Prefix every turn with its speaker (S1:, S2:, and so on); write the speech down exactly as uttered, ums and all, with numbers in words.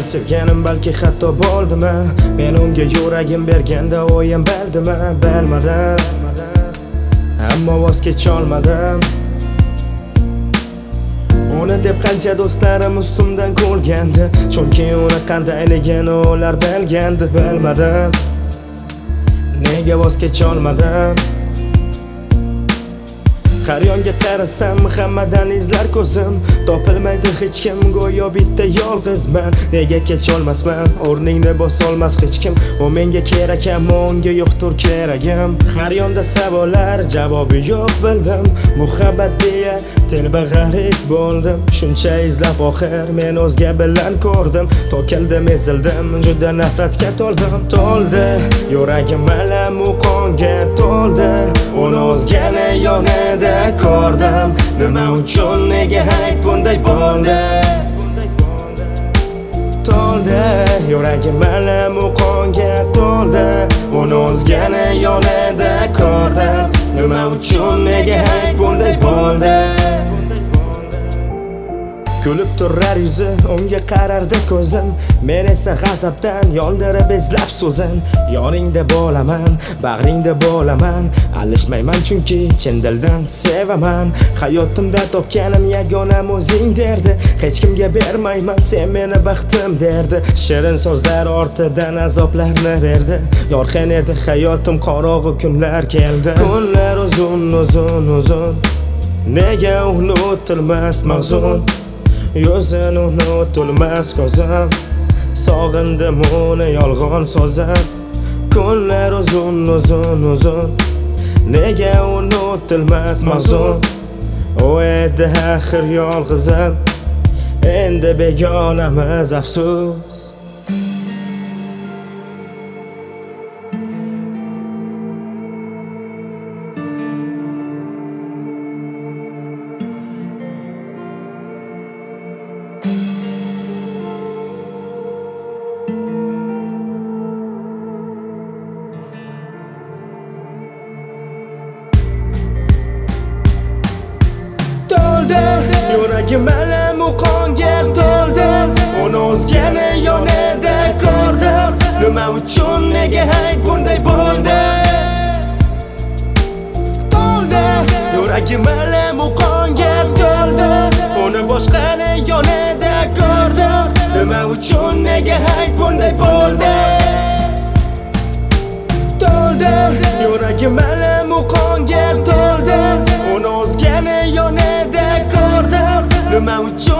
S1: sevganim balki hatto bo'ldimi? Men unga yuragim berganda o'yim bildimi? Bilmadim, ammo voz kecholmadim. Uni deb qancha do'stlarim ustimdan kulgandi, chunki uni qandayligini ular bilgandi. Bilmadim, nega voz kecholmadim. Qaryonga qarasam hammadan izlar ko'zim, topilmaydi hech kim, go'yo bitta yolg'izman. Nega kecholmasman, o'rningni bosolmas hech kim. U menga kerak, ammo unga yo'qdir keragim. Har yonda savollar, javobi yo'q bildim. Muhabbat deya telba g'arib bo'ldim. Shuncha izlab oxir men o'zga bilan ko'rdim. To'kildim, ezildim, juda nafratga to'ldim. To'ldi yuragim alam u qonga to'ldi. Uni o'zgani yonida ko'rdim. Nima uchun, nega hayot bunday bo'ldi? To'ldi yuragim alam u qonga to'ldi. Uni o'zgani yonida ko'rdim. Nima uchun, nega hayot bunday bo'ldi? Kulib turar yuzi, unga qarardi ko'zim. Men esa g'azabdan yondirib izlab so'zim. Yoningda bo'laman, bag'ringda bo'laman. Alishmayman chunki chin dildan sevaman. Hayotimda topganim yagonam o'zing derdi. Hech kimga bermayman, sen meni baxtim derdi. Shirin so'zlar ortidan azoblarni berdi. Yorqin edi hayotim, qorong'u kunlar keldi. Kunlar uzun uzun uzun, nega unutilmas mavzun? Yuzin unutilmas ko'zim, sog'indim uni yolg'on so'zim. Kunlar uzun uzun uzun, nega unutilmas mavzun? U edi axir yolg'izim, endi begonamiz afsus. Yuragim alam u qonga to'ldi. Uni o'zgani yonida ko'rdim. Nima uchun, nega hayot bunday bo'ldi? To'ldi yuragim alam u qonga to'ldi. Uni boshqani yonida ko'rdim. Nima uchun, nega hayot bunday bo'ldi? To'ldi yuragim alam u qonga to'ldi. Uni o'zgani yonida ko'rdim. Nima uchun